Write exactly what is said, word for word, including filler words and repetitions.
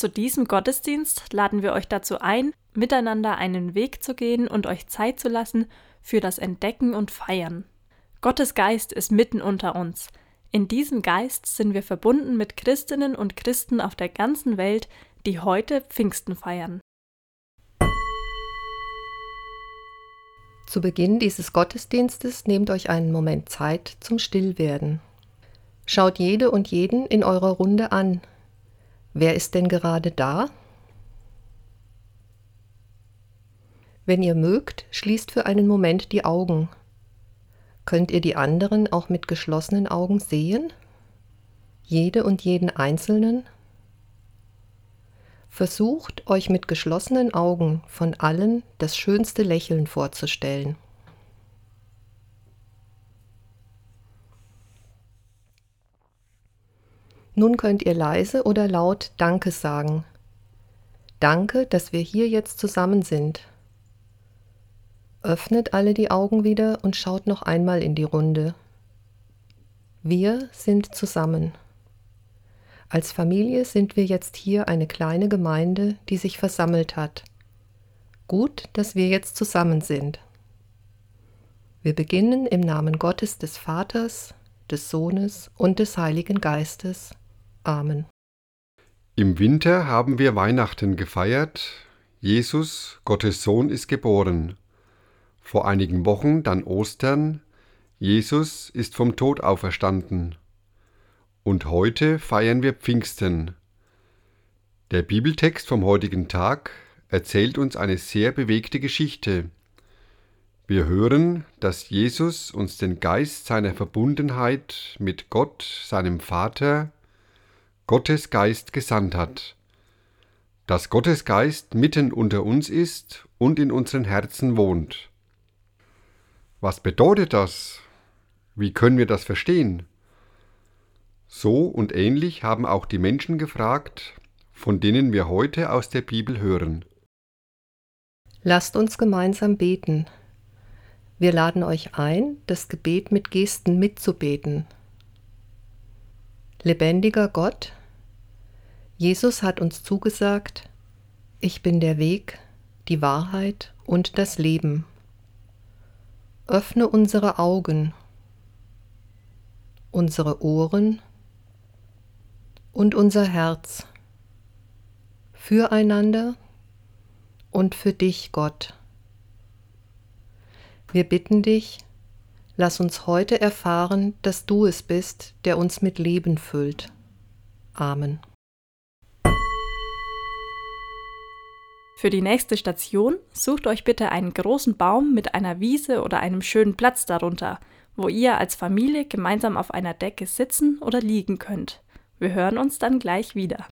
Zu diesem Gottesdienst laden wir euch dazu ein, miteinander einen Weg zu gehen und euch Zeit zu lassen für das Entdecken und Feiern. Gottes Geist ist mitten unter uns. In diesem Geist sind wir verbunden mit Christinnen und Christen auf der ganzen Welt, die heute Pfingsten feiern. Zu Beginn dieses Gottesdienstes nehmt euch einen Moment Zeit zum Stillwerden. Schaut jede und jeden in eurer Runde an. Wer ist denn gerade da? Wenn ihr mögt, schließt für einen Moment die Augen. Könnt ihr die anderen auch mit geschlossenen Augen sehen? Jede und jeden Einzelnen? Versucht, euch mit geschlossenen Augen von allen das schönste Lächeln vorzustellen. Nun könnt ihr leise oder laut Danke sagen. Danke, dass wir hier jetzt zusammen sind. Öffnet alle die Augen wieder und schaut noch einmal in die Runde. Wir sind zusammen. Als Familie sind wir jetzt hier eine kleine Gemeinde, die sich versammelt hat. Gut, dass wir jetzt zusammen sind. Wir beginnen im Namen Gottes des Vaters, des Sohnes und des Heiligen Geistes. Amen. Im Winter haben wir Weihnachten gefeiert. Jesus, Gottes Sohn, ist geboren. Vor einigen Wochen dann Ostern. Jesus ist vom Tod auferstanden. Und heute feiern wir Pfingsten. Der Bibeltext vom heutigen Tag erzählt uns eine sehr bewegte Geschichte. Wir hören, dass Jesus uns den Geist seiner Verbundenheit mit Gott, seinem Vater, Gottes Geist gesandt hat. Dass Gottes Geist mitten unter uns ist und in unseren Herzen wohnt. Was bedeutet das? Wie können wir das verstehen? So und ähnlich haben auch die Menschen gefragt, von denen wir heute aus der Bibel hören. Lasst uns gemeinsam beten. Wir laden euch ein, das Gebet mit Gesten mitzubeten. Lebendiger Gott, Jesus hat uns zugesagt, ich bin der Weg, die Wahrheit und das Leben. Öffne unsere Augen, unsere Ohren und unser Herz füreinander und für dich, Gott. Wir bitten dich, lass uns heute erfahren, dass du es bist, der uns mit Leben füllt. Amen. Für die nächste Station sucht euch bitte einen großen Baum mit einer Wiese oder einem schönen Platz darunter, wo ihr als Familie gemeinsam auf einer Decke sitzen oder liegen könnt. Wir hören uns dann gleich wieder.